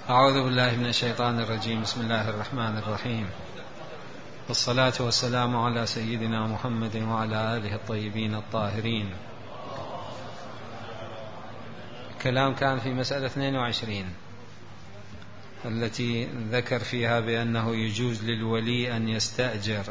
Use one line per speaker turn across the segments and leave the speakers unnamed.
أعوذ بالله من الشيطان الرجيم. بسم الله الرحمن الرحيم، والصلاة والسلام على سيدنا محمد وعلى آله الطيبين الطاهرين. الكلام كان في مسألة 22 التي ذكر فيها بأنه يجوز للولي أن يستأجر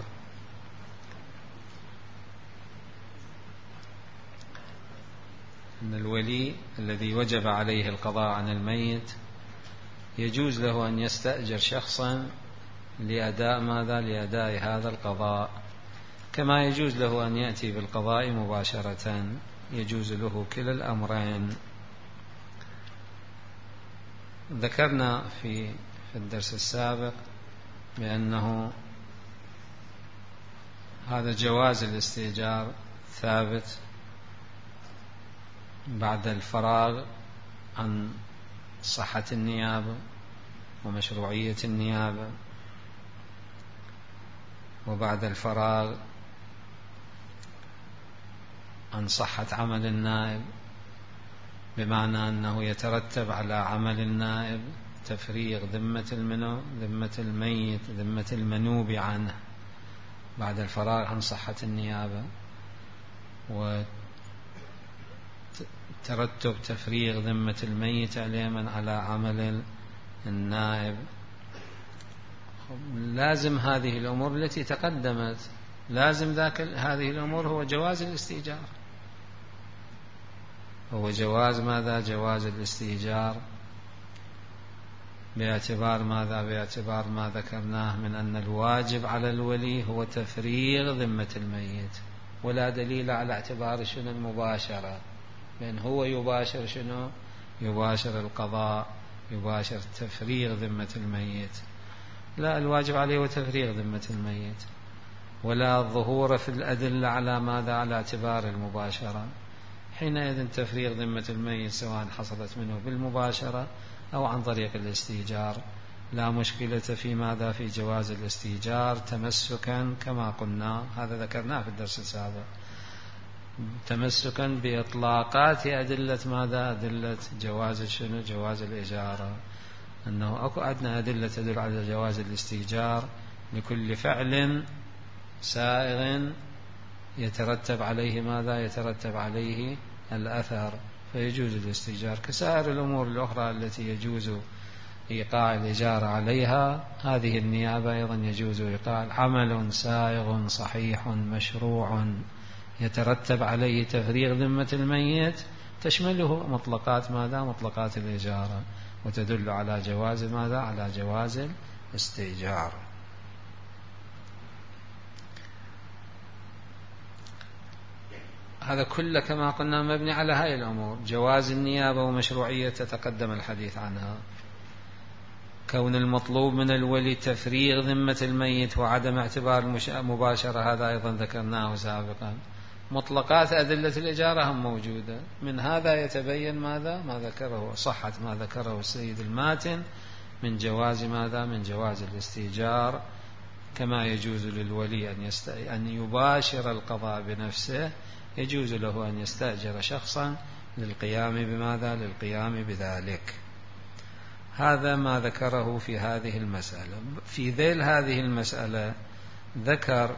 أن الولي الذي وجب عليه القضاء عن الميت يجوز له أن يستأجر شخصا لأداء ماذا؟ لأداء هذا القضاء، كما يجوز له أن يأتي بالقضاء مباشرة، يجوز له كلا الأمرين. ذكرنا في الدرس السابق بأنه هذا جواز الاستئجار ثابت بعد الفراغ عن صحة النيابة ومشروعية النيابة، وبعد الفراغ عن صحة عمل النائب، بمعنى أنه يترتب على عمل النائب تفريغ ذمة الميت، ذمة المنوب عنه بعد الفراغ عن صحة النيابة، وترتب تفريغ ذمة الميت عليه على عمل النائب. لازم هذه الأمور التي تقدمت، لازم هذه الأمور هو جواز الاستئجار، هو جواز ماذا؟ جواز الاستئجار باعتبار ماذا؟ باعتبار ما ذكرناه من أن الواجب على الولي هو تفريغ ذمة الميت، ولا دليل على اعتبار شنو المباشرة، لأن هو يباشر شنو؟ يباشر القضاء، يباشر تفريغ ذمة الميت. لا، الواجب عليه وتفريغ ذمة الميت، ولا ظهور في الأدلة على ماذا؟ على اعتبار المباشرة. حينئذ تفريغ ذمة الميت سواء حصلت منه بالمباشرة أو عن طريق الاستئجار لا مشكلة في ماذا؟ في جواز الاستئجار تمسكا كما قلنا، هذا ذكرناه في الدرس السابق، تمسكا بإطلاقات أدلة ماذا؟ أدلة جواز شنو؟ جواز الإجارة، أنه أكو عندنا أدلة تدل على جواز الاستئجار لكل فعل سائغ يترتب عليه ماذا؟ يترتب عليه الأثر، فيجوز الاستئجار كسائر الأمور الأخرى التي يجوز إيقاع الإجارة عليها. هذه النيابة أيضا يجوز إيقاع عمل سائغ صحيح مشروع يترتب عليه تفريغ ذمة الميت، تشمله مطلقات ماذا؟ مطلقات الإجارة، وتدل على جواز ماذا؟ على جواز الاستئجار. هذا كله كما قلنا مبني على هاي الأمور، جواز النيابة ومشروعية تتقدم الحديث عنها، كون المطلوب من الولي تفريغ ذمة الميت وعدم اعتبار المباشرة، هذا أيضا ذكرناه سابقا. مطلقات أدلة الإجارة هم موجودة، من هذا يتبين ماذا؟ ما ذكره، صحة ما ذكره السيد الماتن من جواز ماذا؟ من جواز الاستئجار، كما يجوز للولي أن يباشر القضاء بنفسه، يجوز له أن يستأجر شخصا للقيام بماذا؟ للقيام بذلك. هذا ما ذكره في هذه المسألة. في ذيل هذه المسألة ذكر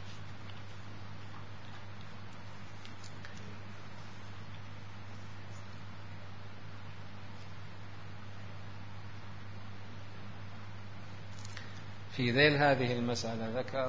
في ذيل هذه المسألة ذكر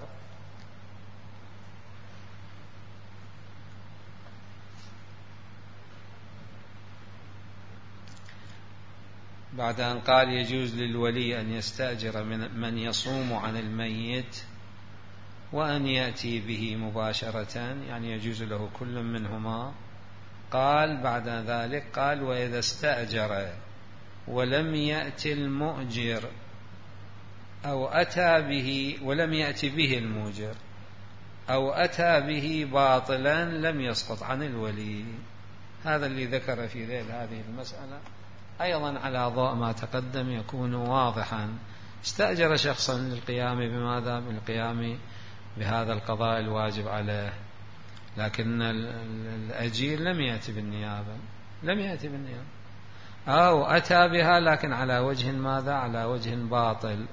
بعد أن قال يجوز للولي أن يستأجر من يصوم عن الميت وأن يأتي به مباشرة، يعني يجوز له كل منهما. قال بعد ذلك قال وإذا استأجر ولم يأتي المؤجر أو أتى به ولم يأتي به المؤجر أو أتى به باطلا لم يسقط عن الولي. هذا اللي ذكر في ذيل هذه المسألة أيضا على ضوء ما تقدم يكون واضحا. استأجر شخصا للقيام بماذا؟ بالقيام بهذا القضاء الواجب عليه، لكن الأجير لم يأتي بالنيابة، أو أتى بها لكن على وجه ماذا؟ على وجه باطل.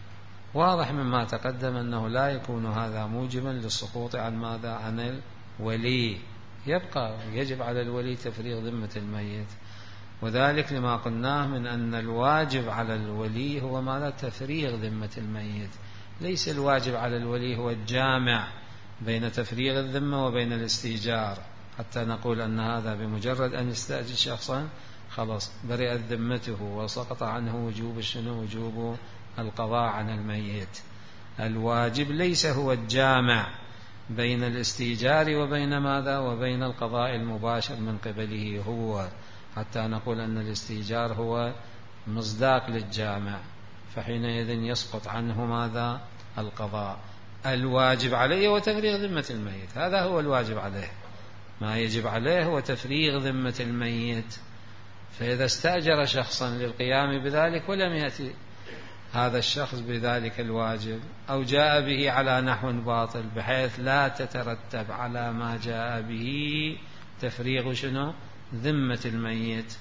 واضح مما تقدم أنه لا يكون هذا موجبا للسقوط عن ماذا؟ عن الولي. يبقى يجب على الولي تفريغ ذمة الميت، وذلك لما قلناه من أن الواجب على الولي هو ماذا؟ تفريغ ذمة الميت. ليس الواجب على الولي هو الجامع بين تفريغ الذمة وبين الاستئجار، حتى نقول أن هذا بمجرد أن يستأجر شخصا خلاص برئت ذمته وسقط عنه وجوب وجوب القضاء عن الميت. الواجب ليس هو الجامع بين الاستئجار وبين ماذا؟ وبين القضاء المباشر من قبله هو، حتى نقول أن الاستئجار هو مصداق للجامع، فحينئذ يسقط عنه ماذا؟ القضاء. الواجب عليه هو تفريغ ذمة الميت، هذا هو الواجب عليه. ما يجب عليه هو تفريغ ذمة الميت. فإذا استأجر شخصا للقيام بذلك ولم يأتي هذا الشخص بذلك الواجب، أو جاء به على نحو باطل بحيث لا تترتب على ما جاء به تفريغ ذمة الميت،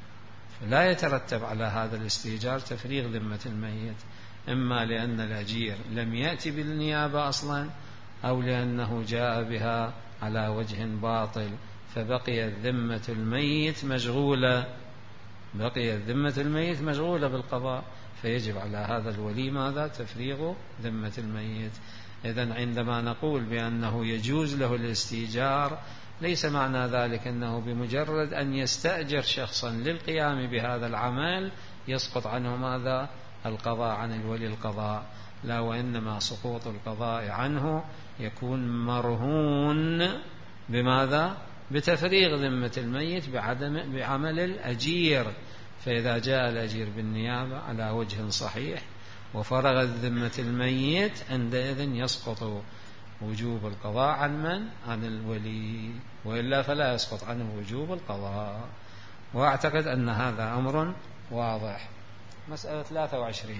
فلا يترتب على هذا الاستئجار تفريغ ذمة الميت، إما لأن الأجير لم يأتي بالنيابة أصلا، أو لأنه جاء بها على وجه باطل فبقيت ذمة الميت مشغولة، بقيت ذمة الميت مشغولة بالقضاء، فيجب على هذا الولي ماذا؟ تفريغ ذمة الميت. إذن عندما نقول بأنه يجوز له الاستئجار ليس معنى ذلك أنه بمجرد أن يستأجر شخصا للقيام بهذا العمل يسقط عنه ماذا؟ القضاء عن الولي القضاء، لا، وإنما سقوط القضاء عنه يكون مرهون بماذا؟ بتفريغ ذمة الميت بعمل الأجير. فإذا جاء الأجير بالنيابة على وجه صحيح وفرغت ذمة الميت عندئذ يسقط وجوب القضاء عن من؟ عن الولي، وإلا فلا يسقط عنه وجوب القضاء. وأعتقد أن هذا أمر واضح. مسألة 23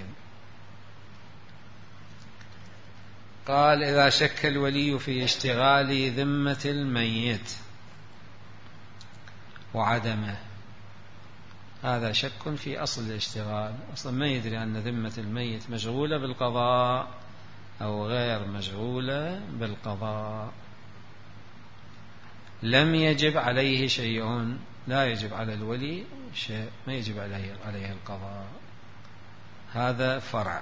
قال: إذا شك الولي في اشتغال ذمة الميت وعدمه. هذا شك في أصل الاشتغال، أصلا ما يدري أن ذمة الميت مشغولة بالقضاء أو غير مشغولة بالقضاء. لم يجب عليه شيء، لا يجب على الولي شيء، ما يجب عليه القضاء. هذا فرع.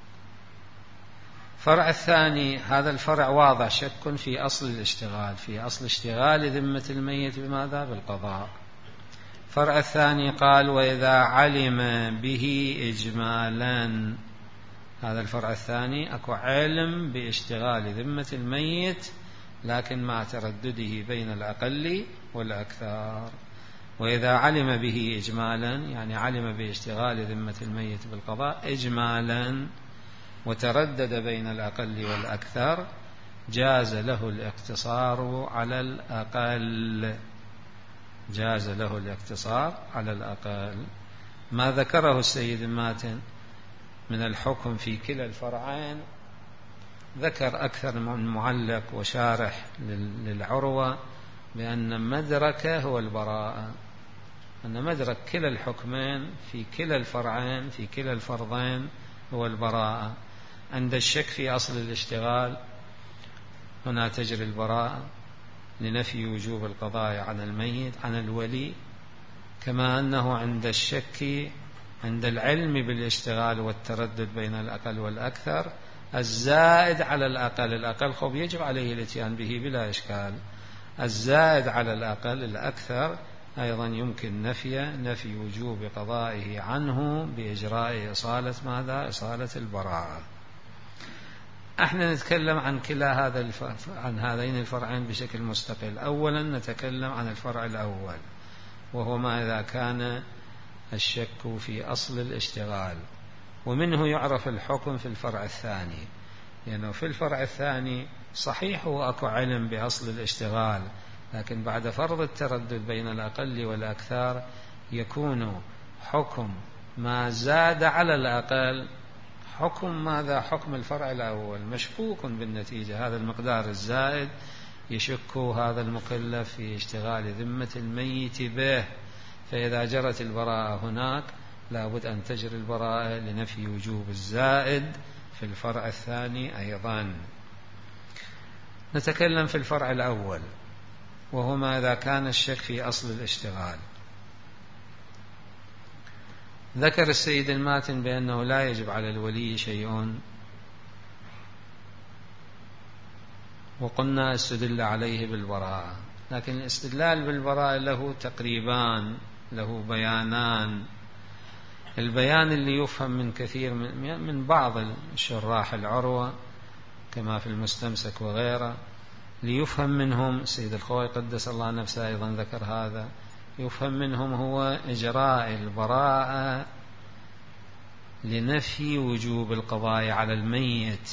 فرع الثاني، هذا الفرع واضح، شك في أصل الاشتغال، في أصل اشتغال ذمة الميت بماذا؟ بالقضاء. فرع الثاني قال: وإذا علم به إجمالا. هذا الفرع الثاني أكو علم باشتغال ذمة الميت لكن مع تردده بين الأقل والأكثر. وإذا علم به إجمالا يعني علم باشتغال ذمة الميت بالقضاء إجمالا وتردد بين الأقل والأكثر جاز له الاقتصار على الأقل. جاز له الاقتصار على الأقل. ما ذكره السيد ماتن من الحكم في كلا الفرعين ذكر أكثر من معلق وشارح للعروة بأن مدركه هو البراءة، أن مدرك كلا الحكمين في كلا الفرعين في كلا الفرضين هو البراءة. عند الشك في أصل الاشتغال هنا تجري البراءة لنفي وجوب القضاء عن الميت عن الولي، كما أنه عند الشك عند العلم بالاشتغال والتردد بين الأقل والأكثر الزائد على الأقل، الأقل خب يجب عليه الاتيان به بلا إشكال، الزائد على الأقل الأكثر أيضا يمكن نفي وجوب قضائه عنه بإجراء إصالة ماذا؟ إصالة البراءة. احنا نتكلم عن كلا عن هذين الفرعين بشكل مستقل. أولا نتكلم عن الفرع الأول وهو ما إذا كان الشك في أصل الاشتغال، ومنه يعرف الحكم في الفرع الثاني، لأنه في الفرع الثاني صحيح هو أكو علم بأصل الاشتغال، لكن بعد فرض التردد بين الأقل والأكثر يكون حكم ما زاد على الأقل حكم ماذا؟ حكم الفرع الأول، مشكوك بالنتيجة. هذا المقدار الزائد يشك هذا المكلف في اشتغال ذمة الميت به، فإذا جرت البراءة هناك لابد أن تجري البراءة لنفي وجوب الزائد في الفرع الثاني أيضا. نتكلم في الفرع الأول، وهما إذا كان الشك في أصل الاشتغال. ذكر السيد الماتن بأنه لا يجب على الولي شيء، وقلنا استدل عليه بالبراءة، لكن الاستدلال بالبراءة له تقريبان، له بيانان. البيان اللي يفهم من كثير من بعض الشراح العروة كما في المستمسك وغيره، ليفهم منهم السيد الخوي قدس الله نفسه أيضا ذكر هذا، يفهم منهم هو إجراء البراءة لنفي وجوب القضاء على الميت،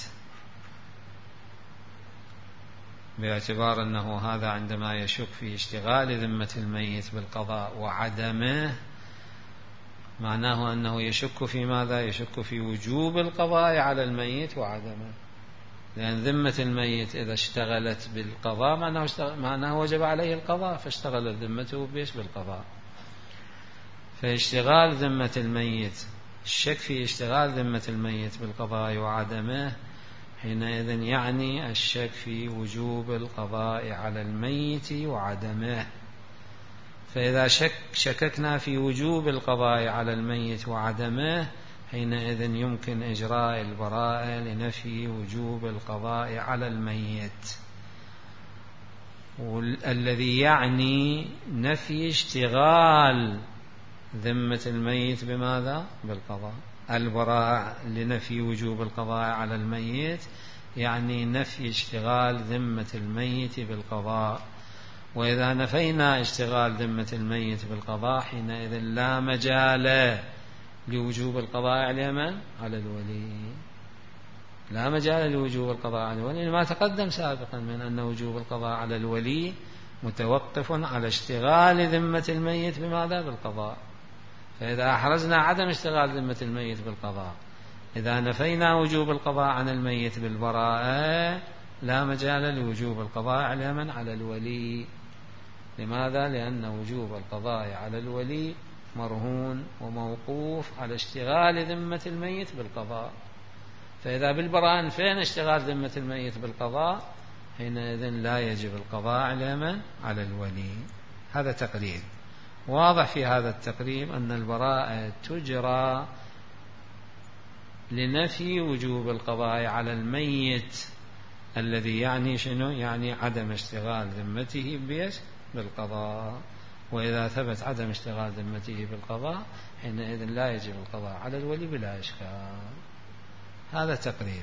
باعتبار أنه هذا عندما يشك في اشتغال ذمة الميت بالقضاء وعدمه، معناه أنه يشك في ماذا؟ يشك في وجوب القضاء على الميت وعدمه، لأن ذمة الميت إذا اشتغلت بالقضاء معناه وجب عليه القضاء، فاشتغلت ذمته بالقضاء. فاشتغال ذمة الميت، الشك في اشتغال ذمة الميت بالقضاء وعدمه، حينئذ يعني الشك في وجوب القضاء على الميت وعدمه. فإذا شككنا في وجوب القضاء على الميت وعدمه، حينئذ يمكن إجراء البراءة لنفي وجوب القضاء على الميت، والذي يعني نفي اشتغال ذمة الميت بماذا؟ بالقضاء. البراءة لنفي وجوب القضاء على الميت يعني نفي اشتغال ذمة الميت بالقضاء. وإذا نفينا اشتغال ذمة الميت بالقضاء، حينئذ لا مجال لوجوب القضاء على من؟ على الولي. لا مجال لوجوب القضاء على الولي، ما تقدم سابقا من أن وجوب القضاء على الولي متوقف على اشتغال ذمة الميت بماذا؟ بالقضاء. فإذا أحرزنا عدم اشتغال ذمة الميت بالقضاء، إذا نفينا وجوب القضاء عن الميت بالبراءة، لا مجال لوجوب القضاء على من؟ على الولي. لماذا؟ لأن وجوب القضاء على الولي مرهون وموقوف على اشتغال ذمة الميت بالقضاء. فإذا بالبراءة نفينا اشتغال ذمة الميت بالقضاء، حينئذ لا يجب القضاء على من؟ على الولي. هذا تقريب واضح. في هذا التقريب أن البراءة تجرى لنفي وجوب القضاء على الميت، الذي يعني شنو؟ يعني عدم اشتغال ذمته بالقضاء. وإذا ثبت عدم اشتغال ذمته بالقضاء، حينئذ لا يجب القضاء على الولي بلا إشكال. هذا تقريب.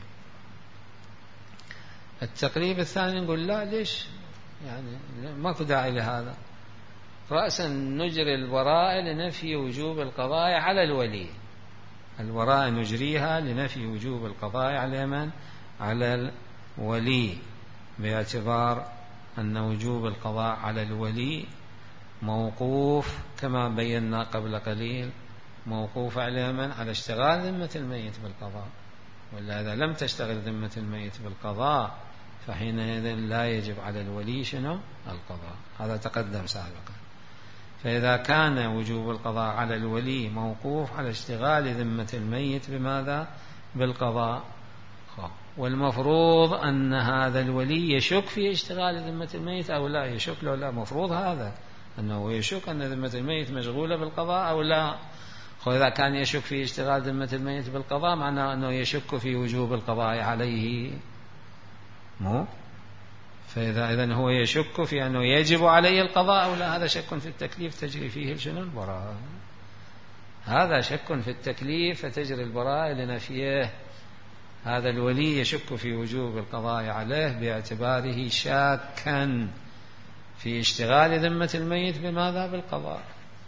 التقريب الثاني نقول لا، ليش؟ يعني ماكو داعي لهذا. رأسا نجري البراءة لنفي وجوب القضاء على الولي. البراءة نجريها لنفي وجوب القضاء على من؟ على الولي، باعتبار أن وجوب القضاء على الولي موقوف كما بينا قبل قليل، موقوف على من؟ على اشتغال ذمة الميت بالقضاء. ولا إذا لم تشتغل ذمة الميت بالقضاء، فحينئذ لا يجب على الولي شنو؟ القضاء. هذا تقدم سابقا. فإذا كان وجوب القضاء على الولي موقوف على اشتغال ذمة الميت بماذا؟ بالقضاء. والمفروض أن هذا الولي يشك في اشتغال ذمة الميت أو لا يشك، لو لا مفروض هذا أنه يشك أن ذمة الميت مشغولة بالقضاء أو لا. وإذا كان يشك في اشتغال ذمة الميت بالقضاء، معناه أنه يشك في وجوب القضاء عليه، مو؟ فإذا إذن هو يشك في أنه يجب عليه القضاء أو لا، هذا شك في التكليف تجري فيه شنو؟ البراءة. هذا شك في التكليف فتجري البراءة لنفيه. هذا الولي يشك في وجوب القضاء عليه باعتباره شاكا في اشتغال ذمة الميت بماذا؟ بالقضاء.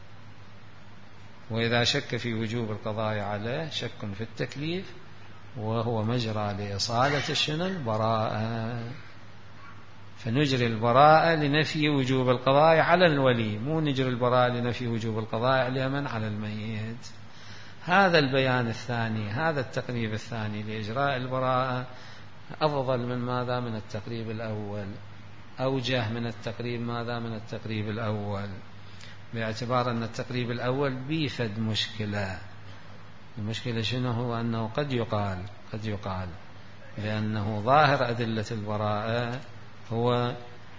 وإذا شك في وجوب القضاء عليه شك في التكليف، وهو مجرى لإصالة شنو؟ البراءة. فنجري البراءة لنفي وجوب القضاء على الولي، مو نجري البراءة لنفي وجوب القضاء على من؟ على الميت. هذا البيان الثاني، هذا التقريب الثاني لإجراء البراءة أفضل من ماذا؟ من التقريب الأول، أوجه من التقريب ماذا؟ من التقريب الأول. باعتبار أن التقريب الأول بيفد مشكلة. المشكلة شنو؟ هو أنه قد يقال بأنه ظاهر أدلة البراءة هو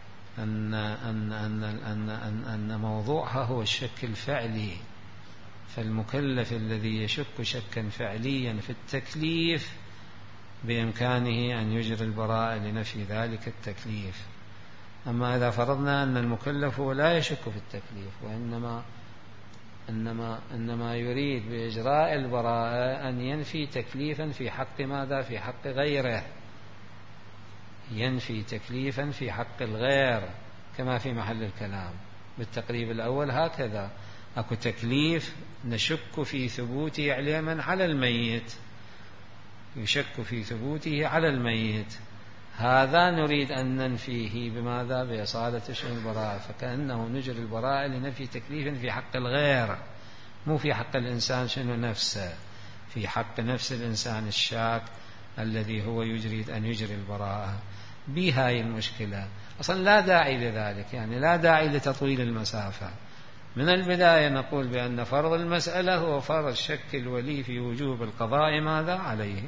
أن موضوعها هو الشك الفعلي، فالمكلف الذي يشك شكا فعليا في التكليف بإمكانه أن يجري البراءة لنفي ذلك التكليف. أما إذا فرضنا أن المكلف هو لا يشك في التكليف وإنما يريد بإجراء البراءة أن ينفي تكليفا في حق ماذا؟ في حق غيره، ينفي تكليفا في حق الغير كما في محل الكلام. بالتقريب الأول هكذا، أكو تكليف نشك في ثبوته علما على الميت، يشك في ثبوته على الميت، هذا نريد أن ننفيه بماذا؟ بإصالة شأن البراءة، فكأنه نجري البراءة لنفي تكليف في حق الغير، مو في حق الإنسان شنو نفسه، في حق نفس الإنسان الشاك الذي هو يريد أن يجري البراءة. بهاي المشكلة أصلا لا داعي لذلك، يعني لا داعي لتطويل المسافة. من البداية نقول بأن فرض المسألة هو فرض شك الولي في وجوب القضاء ماذا عليه.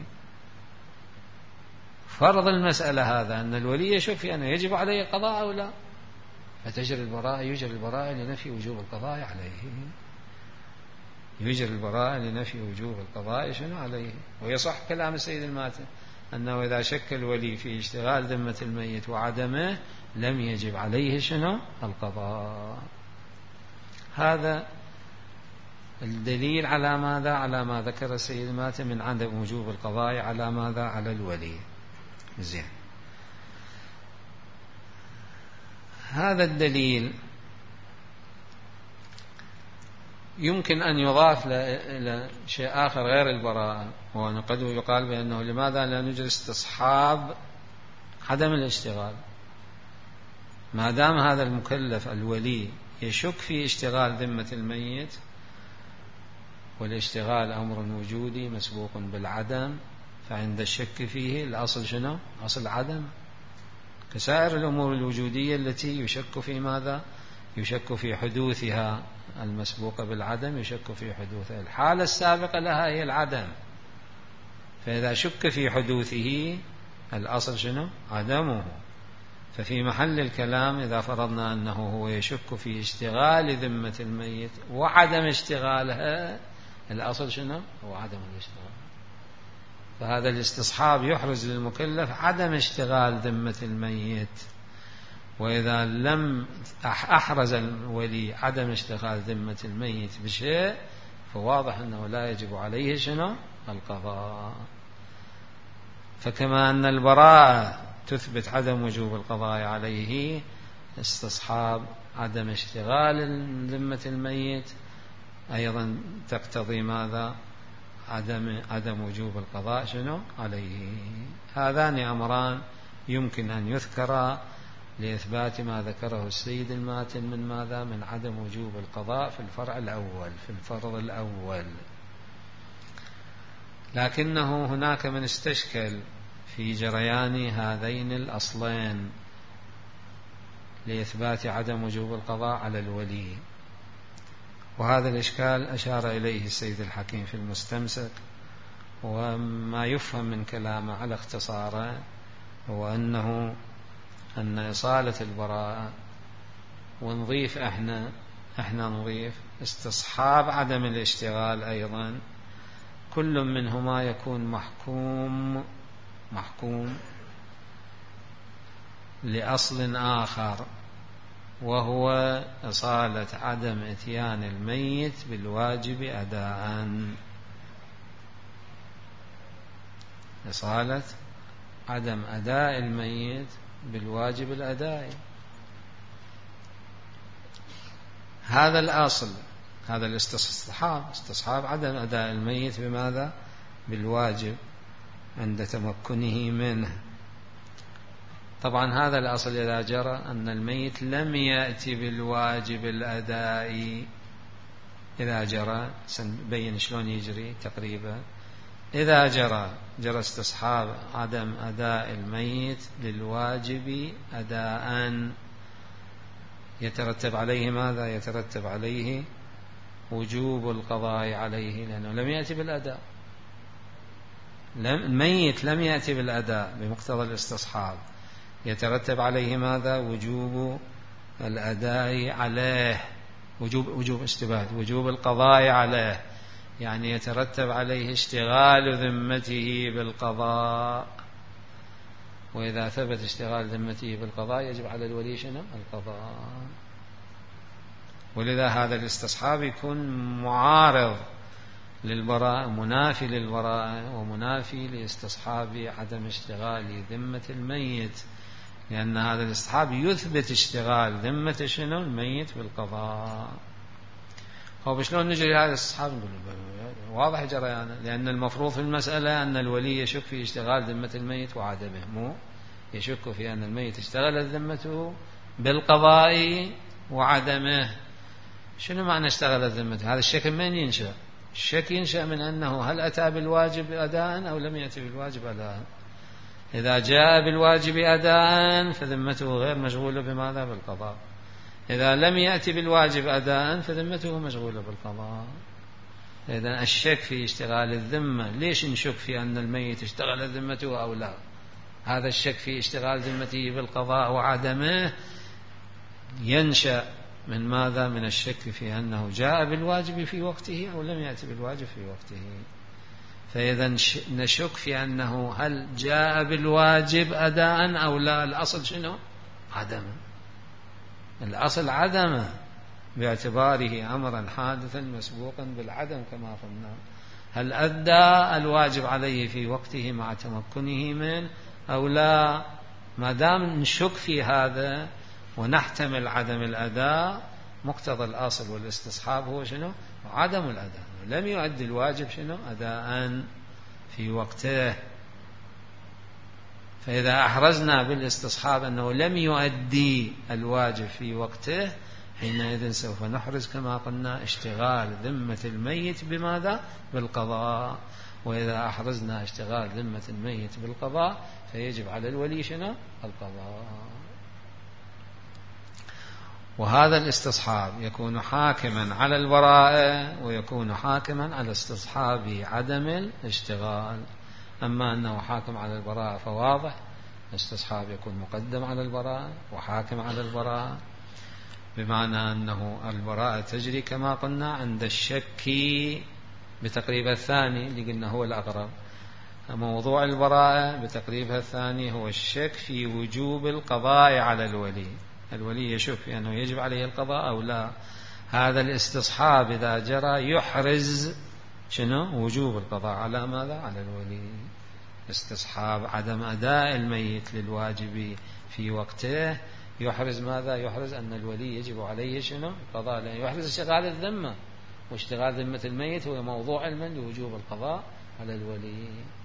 فرض المسألة هذا أن الولي يشك في أنه يجب عليه القضاء أو لا، فتجري البراءة، يجري البراءة لنفي وجوب القضاء عليه، يجري البراءة لنفي وجوب القضاء شنو عليه. ويصح كلام السيد الماتن أنه إذا شك الولي في اشتغال ذمة الميت وعدمه لم يجب عليه شنو القضاء. هذا الدليل على ماذا؟ على ما ذكر السيد الماتن من عدم وجوب القضاء على ماذا؟ على الولي. زين، هذا الدليل يمكن أن يضاف إلى شيء آخر غير البراءة، وأن قد يقال بأنه لماذا لا نجري استصحاب عدم الاشتغال؟ ما دام هذا المكلف الولي يشك في اشتغال ذمة الميت، والاشتغال أمر وجودي مسبوق بالعدم، فعند الشك فيه الأصل شنو؟ أصل عدم، كسائر الأمور الوجودية التي يشك في ماذا؟ يشك في حدوثها، المسبوقة بالعدم يشك في حدوثها، الحالة السابقة لها هي العدم، فإذا شك في حدوثه الأصل شنو؟ عدمه. ففي محل الكلام إذا فرضنا أنه هو يشك في اشتغال ذمة الميت وعدم اشتغالها، الأصل شنو؟ هو عدم الاشتغال. فهذا الاستصحاب يحرز للمكلف عدم اشتغال ذمة الميت، وإذا لم أحرز الولي عدم اشتغال ذمة الميت بشيء فواضح أنه لا يجب عليه شنو؟ القضاء. فكما أن البراءة تثبت عدم وجوب القضاء عليه، استصحاب عدم اشتغال ذمة الميت أيضا تقتضي ماذا؟ عدم وجوب القضاء شنو؟ عليه. هذان أمران يمكن أن يذكرا لإثبات ما ذكره السيد الماتن من ماذا؟ من عدم وجوب القضاء في الفرع الأول، في الفرض الأول. لكنه هناك من استشكل في جريان هذين الأصلين لإثبات عدم وجوب القضاء على الولي، وهذا الإشكال أشار إليه السيد الحكيم في المستمسك. وما يفهم من كلامه على اختصاره هو أن إصالة البراءة، ونضيف احنا نضيف استصحاب عدم الاشتغال أيضا، كل منهما يكون محكوم لأصل آخر، وهو إصالة عدم إتيان الميت بالواجب أداء، إصالة عدم أداء الميت بالواجب الأدائي. هذا الأصل، هذا استصحاب عدم أداء الميت بماذا؟ بالواجب عند تمكنه منه. طبعا هذا الأصل إذا جرى أن الميت لم يأتي بالواجب الأدائي، إذا جرى سنبين شلون يجري تقريبا. إذا جرى استصحاب عدم أداء الميت للواجب أداء، يترتب عليه ماذا؟ يترتب عليه وجوب القضاء عليه، لأنه لم يأتي بالأداء. الميت لم يأتي بالأداء بمقتضى الاستصحاب، يترتب عليه ماذا؟ وجوب الأداء عليه، وجوب اشتباه، وجوب القضاء عليه، يعني يترتب عليه اشتغال ذمته بالقضاء. وإذا ثبت اشتغال ذمته بالقضاء يجب على الولي شنو؟ القضاء. ولذا هذا الاستصحاب يكون معارض للبراءة، منافي للبراءة ومنافي لاستصحاب عدم اشتغال ذمة الميت، لأن هذا الاستصحاب يثبت اشتغال ذمة شنو؟ الميت بالقضاء. هو شلون نجري هذا الاستصحاب؟ واضح جريانه، لأن المفروض في المسألة أن الولي يشك في اشتغال ذمة الميت وعدمه، مو يشك في أن الميت اشتغلت ذمته بالقضاء وعدمه. شنو معنى اشتغلت ذمته؟ هذا الشك من ينشأ؟ الشك ينشأ من أنه هل أتى بالواجب أداء أو لم يأتي بالواجب أداء. إذا جاء بالواجب أداء فذمته غير مشغولة بماذا؟ بالقضاء. إذا لم يأتي بالواجب أداء فذمته مشغولة بالقضاء. إذن الشك في اشتغال الذمة، ليش نشك في أن الميت اشتغل ذمته أو لا؟ هذا الشك في اشتغال ذمته بالقضاء وعدمه ينشأ من ماذا؟ من الشك في أنه جاء بالواجب في وقته أو لم يأتي بالواجب في وقته. فإذا نشك في أنه هل جاء بالواجب أداء أو لا. الأصل شنو؟ عدمه، الأصل عدمه، باعتباره أمرا حادثا مسبوقا بالعدم كما قلنا. هل أدى الواجب عليه في وقته مع تمكنه منه أو لا؟ ما دام نشك في هذا ونحتمل عدم الأداء، مقتضى الأصل والاستصحاب هو شنو؟ عدم الأداء، لم يؤدي الواجب شنو؟ أداء في وقته. فإذا أحرزنا بالاستصحاب أنه لم يؤدي الواجب في وقته، حينئذ سوف نحرز كما قلنا اشتغال ذمة الميت بماذا؟ بالقضاء. وإذا أحرزنا اشتغال ذمة الميت بالقضاء فيجب على الولي شنو؟ القضاء. وهذا الاستصحاب يكون حاكما على البراءة ويكون حاكما على استصحاب عدم الاشتغال. أما أنه حاكم على البراءة فواضح، الاستصحاب يكون مقدم على البراءة وحاكم على البراءة، بمعنى أنه البراءة تجري كما قلنا عند الشك بتقريب الثاني اللي قلنا هو الأقرب. موضوع البراءة بتقريبها الثاني هو الشك في وجوب القضاء على الولي. الولي يشك في أنه يجب عليه القضاء أو لا. هذا الاستصحاب إذا جرى يحرز شنو؟ وجوب القضاء على ماذا؟ على الولي. استصحاب عدم أداء الميت للواجب في وقته يحرز ماذا؟ يحرز أن الولي يجب عليه شنو؟ القضاء، لأن يحرز اشتغال الذمة، واشتغال ذمة الميت هو موضوع علما لوجوب القضاء على الولي.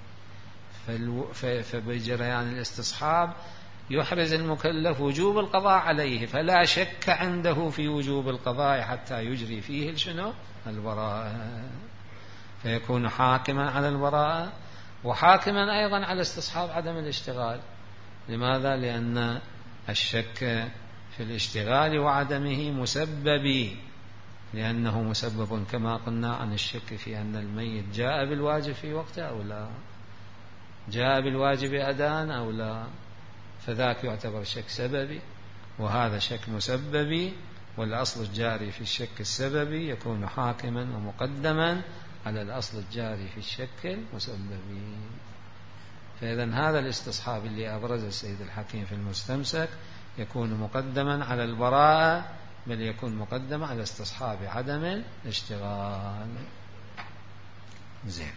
فبجريان الاستصحاب يحرز المكلف وجوب القضاء عليه، فلا شك عنده في وجوب القضاء حتى يجري فيه شنو؟ البراءة. فيكون حاكما على البراءة وحاكما أيضا على استصحاب عدم الاشتغال. لماذا؟ لأن الشك في الاشتغال وعدمه مسبب، لأنه مسبب كما قلنا عن الشك في أن الميت جاء بالواجب في وقته أو لا، جاء بالواجب أداء أو لا، فذاك يعتبر شك سببي وهذا شك مسببي. والأصل الجاري في الشك السببي يكون حاكما ومقدما على الأصل الجاري في الشك المسببي. فإذا هذا الاستصحاب اللي أبرز السيد الحكيم في المستمسك يكون مقدما على البراءة، بل يكون مقدما على استصحاب عدم الاشتغال. زين.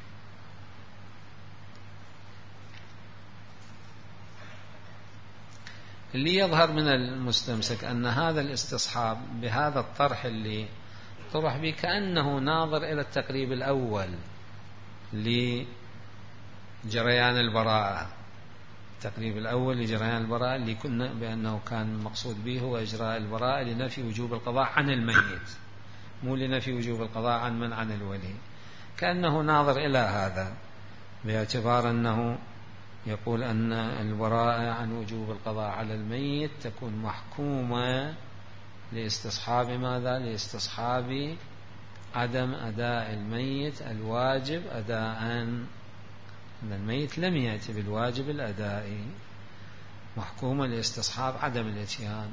اللي يظهر من المستمسك أن هذا الاستصحاب بهذا الطرح اللي طرح به كأنه ناظر إلى التقريب الأول لجريان البراءة، التقريب الأول لجريان البراءة اللي كنا بأنه كان مقصود به هو إجراء البراءة لنفي وجوب القضاء عن الميت، مو لنفي وجوب القضاء عن من؟ عن الولي. كأنه ناظر إلى هذا باعتبار أنه يقول أن البراءة عن وجوب القضاء على الميت تكون محكومة لاستصحاب ماذا؟ لاستصحاب عدم أداء الميت الواجب أداء، أن الميت لم يأتي بالواجب الأدائي، محكومة لاستصحاب عدم الإتيان.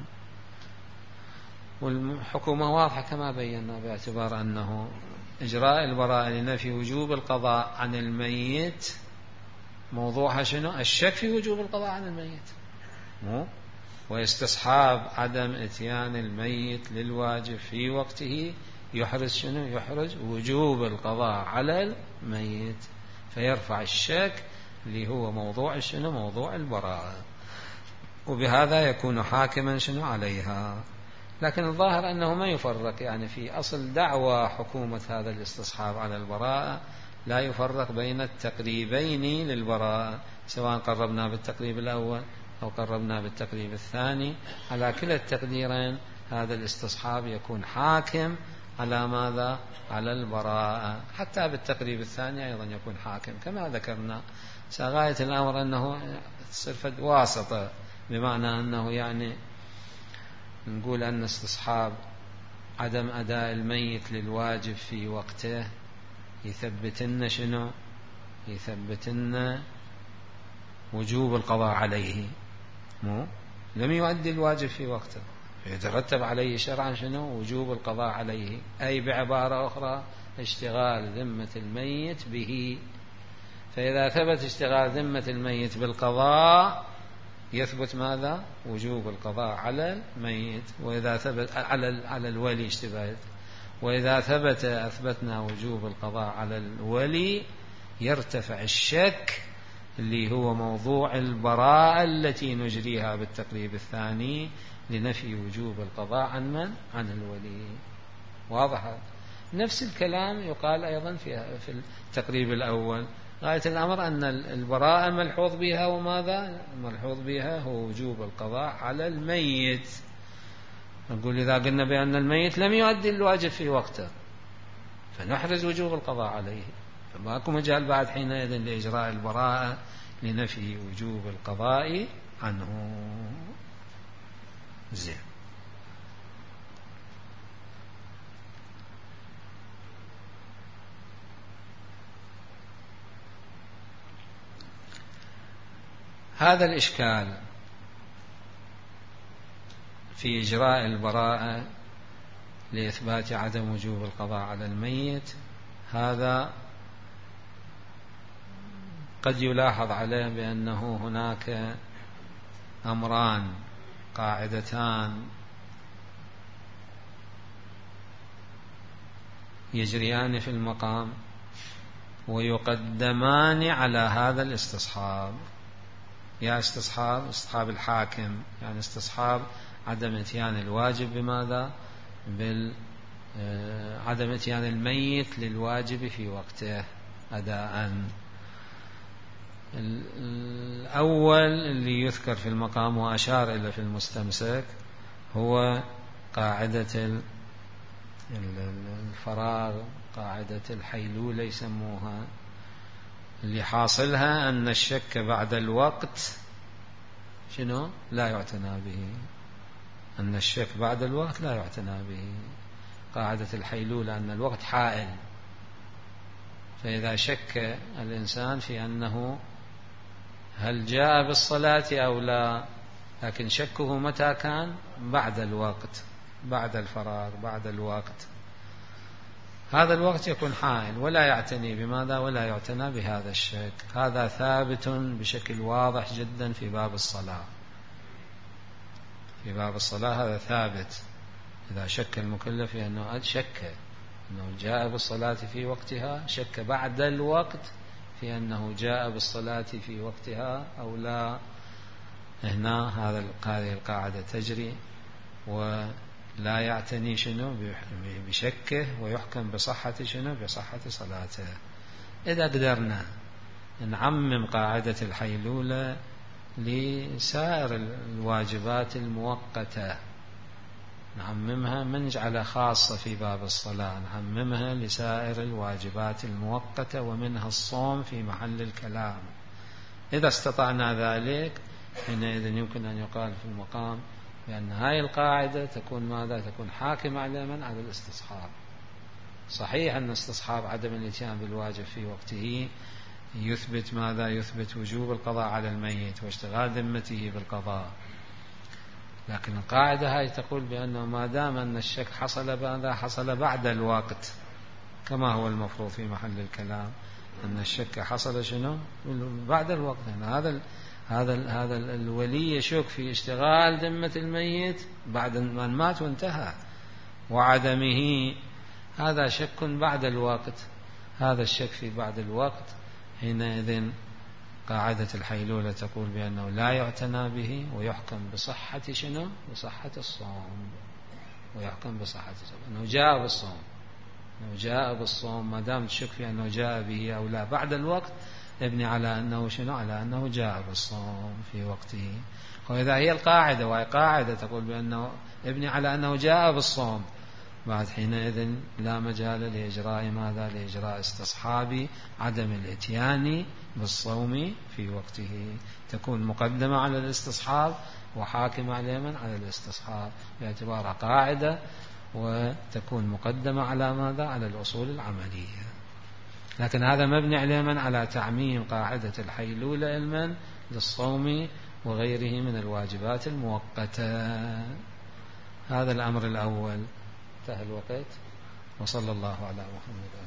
والحكومة واضحة كما بينا، باعتبار أنه إجراء البراءة لنفي وجوب القضاء عن الميت موضوعها شنو؟ الشك في وجوب القضاء عن الميت، واستصحاب عدم إتيان الميت للواجب في وقته يحرز شنو؟ يحرز وجوب القضاء على الميت، فيرفع الشك اللي هو موضوع شنو؟ موضوع البراءة، وبهذا يكون حاكما شنو؟ عليها. لكن الظاهر أنه ما يفرق، يعني في أصل دعوى حكومة هذا الاستصحاب على البراءة لا يفرق بين التقريبين للبراءة، سواء قربنا بالتقريب الأول أو قربنا بالتقريب الثاني، على كلا التقديرين هذا الاستصحاب يكون حاكم على ماذا؟ على البراءة. حتى بالتقريب الثاني أيضا يكون حاكم كما ذكرنا. غاية الأمر أنه تصير واسطة، بمعنى أنه يعني نقول أن استصحاب عدم أداء الميت للواجب في وقته يثبتن شنو؟ يثبتن وجوب القضاء عليه، لم يؤدي الواجب في وقته، فيترتب عليه شرعا شنو؟ وجوب القضاء عليه، أي بعبارة أخرى اشتغال ذمة الميت به. فإذا ثبت اشتغال ذمة الميت بالقضاء يثبت ماذا؟ وجوب القضاء على الميت. وإذا ثبت على الولي اشتبهت، وإذا ثبت أثبتنا وجوب القضاء على الولي يرتفع الشك اللي هو موضوع البراءة التي نجريها بالتقريب الثاني لنفي وجوب القضاء عن من؟ عن الولي. واضح؟ نفس الكلام يقال أيضا في التقريب الأول. غاية الأمر أن البراءة ملحوظ بها، وماذا ملحوظ بها؟ هو وجوب القضاء على الميت. نقول إذا قلنا بأن الميت لم يؤدي الواجب في وقته فنحرز وجوب القضاء عليه، فماكو مجال بعد حينئذ لإجراء البراءة لنفي وجوب القضاء عنه. زين. هذا الإشكال في إجراء البراءة لإثبات عدم وجوب القضاء على الميت، هذا قد يلاحظ عليه بأنه هناك أمران قاعدتان يجريان في المقام ويقدمان على هذا الاستصحاب. يا استصحاب الحاكم، يعني استصحاب عدم اتيان الواجب بماذا؟ عدم اتيان الميت للواجب في وقته أداء. الأول اللي يذكر في المقام وأشار إلى في المستمسك هو قاعدة الفراغ، قاعدة الحيلولة يسموها، اللي حاصلها أن الشك بعد الوقت شنو؟ لا يعتنى به. أن الشك بعد الوقت لا يعتنى به. قاعدة الحيلولة أن الوقت حائل، فإذا شك الإنسان في أنه هل جاء بالصلاة أو لا، لكن شكه متى كان؟ بعد الوقت، بعد الفراغ، بعد الوقت، هذا الوقت يكون حائل ولا يعتني بماذا؟ ولا يعتنى بهذا الشك. هذا ثابت بشكل واضح جدا في باب الصلاة. في باب الصلاة هذا ثابت. إذا شك المكلف في أنه جاء بالصلاة في وقتها، شك بعد الوقت في أنه جاء بالصلاة في وقتها أو لا، هنا هذه القاعدة تجري، ولا يعتني شنو؟ بشكه، ويحكم بصحة شنو؟ بصحة صلاته. إذا قدرنا نعمم قاعدة الحيلولة لسائر الواجبات المؤقتة، نعممها، ما نجعلها خاصة في باب الصلاة، نعممها لسائر الواجبات المؤقتة ومنها الصوم في محل الكلام. إذا استطعنا ذلك حينئذ يمكن أن يقال في المقام لأن هاي القاعدة تكون ماذا؟ تكون حاكمة على من؟ على الاستصحاب. صحيح أن استصحاب عدم الإتيان بالواجب في وقته يثبت ماذا؟ يثبت وجوب القضاء على الميت واشتغال ذمته بالقضاء، لكن القاعدة هاي تقول بأنه ما دام أن الشك حصل بعد الوقت، كما هو المفروض في محل الكلام، أن الشك حصل شنو؟ بعد الوقت. يعني هذا الولي يشك في اشتغال ذمة الميت بعد من مات وانتهى، وعدمه هذا شك بعد الوقت. هذا الشك في بعد الوقت حينئذ قاعدة الحيلولة تقول بأنه لا يعتنى به ويحكم بصحة شنو؟ بصحة الصوم. ويحكم بصحة الصوم أنه جاء بالصوم، أنه جاء بالصوم، ما دام تشك في أنه جاء به أو لا بعد الوقت، ابني على أنه شنو؟ على أنه جاء بالصوم في وقته. وإذا هي القاعدة، وهي قاعدة تقول بأنه ابني على أنه جاء بالصوم، بعد حينئذ لا مجال لإجراء ماذا؟ لإجراء استصحاب عدم الإتيان بالصوم في وقته، تكون مقدمة على الاستصحاب وحاكمة على من؟ على الاستصحاب باعتبارها قاعدة، وتكون مقدمة على ماذا؟ على الأصول العملية. لكن هذا مبني على من؟ على تعميم قاعدة الحيلولة علما للصوم وغيره من الواجبات المؤقتة. هذا الأمر الأول. انتهى الوقت، وصلى الله على محمد.